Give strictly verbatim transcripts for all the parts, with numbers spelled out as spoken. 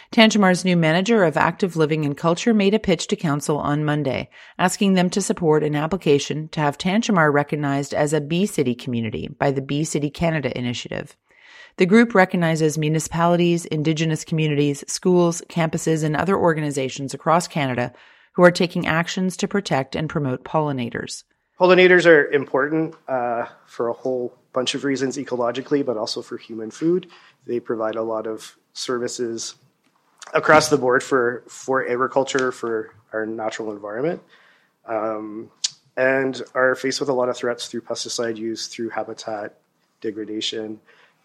Tantjamar's new manager of active living and culture made a pitch to council on Monday, asking them to support an application to have Tantjamar recognized as a Bee City community by the Bee City Canada initiative. The group recognizes municipalities, Indigenous communities, schools, campuses, and other organizations across Canada who are taking actions to protect and promote pollinators. Pollinators are important uh, for a whole bunch of reasons ecologically, but also for human food. They provide a lot of services across the board for, for agriculture, for our natural environment, um, and are faced with a lot of threats through pesticide use, through habitat degradation,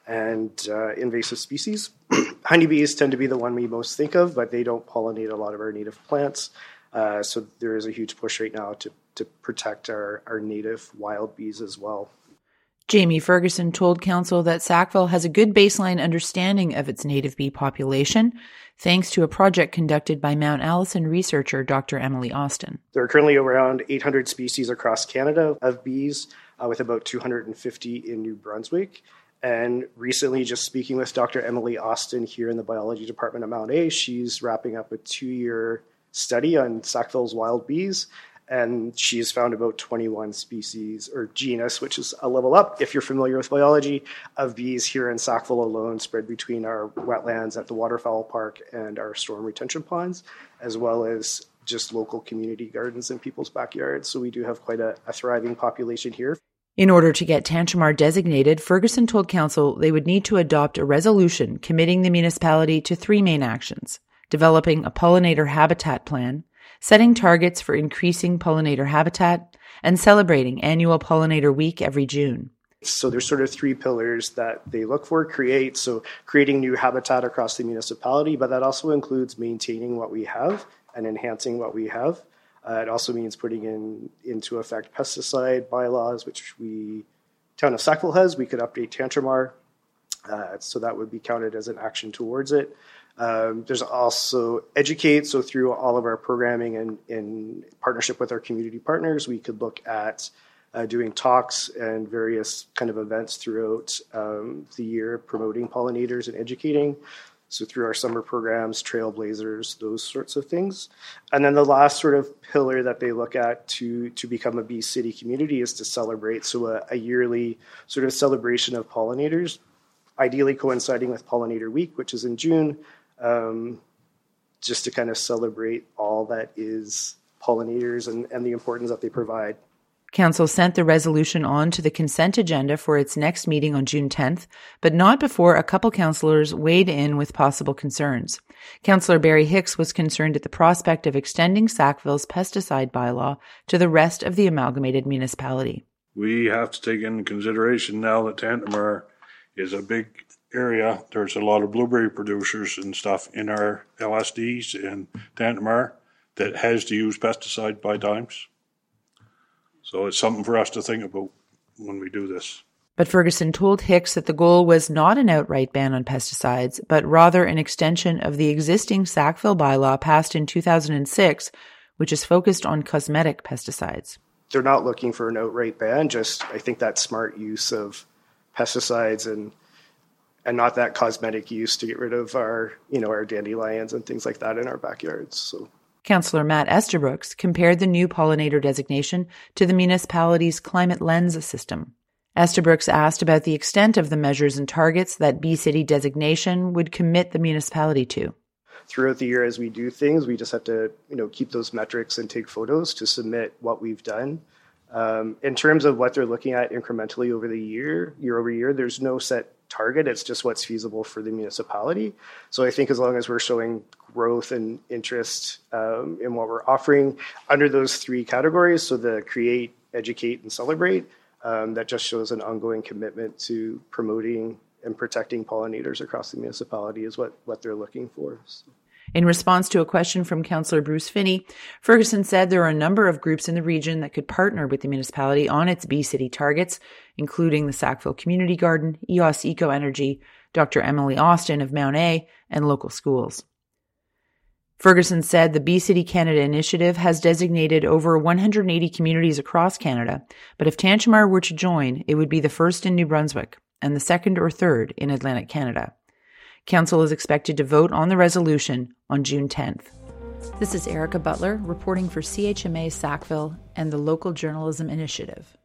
and uh, invasive species. Honeybees tend to be the one we most think of, but they don't pollinate a lot of our native plants. Uh, so there is a huge push right now to, to protect our, our native wild bees as well. Jamie Ferguson told council that Sackville has a good baseline understanding of its native bee population, thanks to a project conducted by Mount Allison researcher Doctor Emily Austin. There are currently around eight hundred species across Canada of bees, uh, with about two hundred fifty in New Brunswick. And recently, just speaking with Doctor Emily Austin here in the biology department at Mount A, she's wrapping up a two-year study on Sackville's wild bees. And she has found about twenty-one species, or genus, which is a level up, if you're familiar with biology, of bees here in Sackville alone, spread between our wetlands at the waterfowl park and our storm retention ponds, as well as just local community gardens in people's backyards. So we do have quite a, a thriving population here. In order to get Tantjamar designated, Ferguson told council they would need to adopt a resolution committing the municipality to three main actions: developing a pollinator habitat plan, setting targets for increasing pollinator habitat, and celebrating annual Pollinator Week every June. So there's sort of three pillars that they look for: create, so creating new habitat across the municipality, but that also includes maintaining what we have and enhancing what we have. Uh, it also means putting in into effect pesticide bylaws, which we, town of Sackville has. We could update Tantjamar, uh, so that would be counted as an action towards it. Um, there's also educate, so through all of our programming and in partnership with our community partners, we could look at uh, doing talks and various kind of events throughout um, the year promoting pollinators and educating. So through our summer programs, trailblazers, those sorts of things. And then the last sort of pillar that they look at to, to become a Bee City community is to celebrate. So a, a yearly sort of celebration of pollinators, ideally coinciding with Pollinator Week, which is in June, um, just to kind of celebrate all that is pollinators and, and the importance that they provide. Council sent the resolution on to the consent agenda for its next meeting on June tenth, but not before a couple councillors weighed in with possible concerns. Councillor Barry Hicks was concerned at the prospect of extending Sackville's pesticide bylaw to the rest of the amalgamated municipality. We have to take into consideration now that Tantjamar is a big area. There's a lot of blueberry producers and stuff in our L S Ds in Tantjamar that has to use pesticide by times. So it's something for us to think about when we do this. But Ferguson told Hicks that the goal was not an outright ban on pesticides, but rather an extension of the existing Sackville bylaw passed in two thousand six, which is focused on cosmetic pesticides. They're not looking for an outright ban, just I think that smart use of pesticides and and not that cosmetic use to get rid of our, you know, our dandelions and things like that in our backyards. So. Councillor Matt Estabrooks compared the new pollinator designation to the municipality's climate lens system. Estabrooks asked about the extent of the measures and targets that Bee City designation would commit the municipality to. Throughout the year as we do things, we just have to, you know, keep those metrics and take photos to submit what we've done. Um, in terms of what they're looking at incrementally over the year, year over year, there's no set target. It's just what's feasible for the municipality. So I think as long as we're showing growth and interest um, in what we're offering under those three categories, so the create, educate, and celebrate, um, that just shows an ongoing commitment to promoting and protecting pollinators across the municipality is what, what they're looking for. So. In response to a question from Councillor Bruce Finney, Ferguson said there are a number of groups in the region that could partner with the municipality on its Bee City targets, including the Sackville Community Garden, E O S Eco Energy, Doctor Emily Austin of Mount A, and local schools. Ferguson said the Bee City Canada initiative has designated over one hundred eighty communities across Canada, but if Tantjamar were to join, it would be the first in New Brunswick and the second or third in Atlantic Canada. Council is expected to vote on the resolution on June tenth. This is Erica Butler reporting for C H M A Sackville and the Local Journalism Initiative.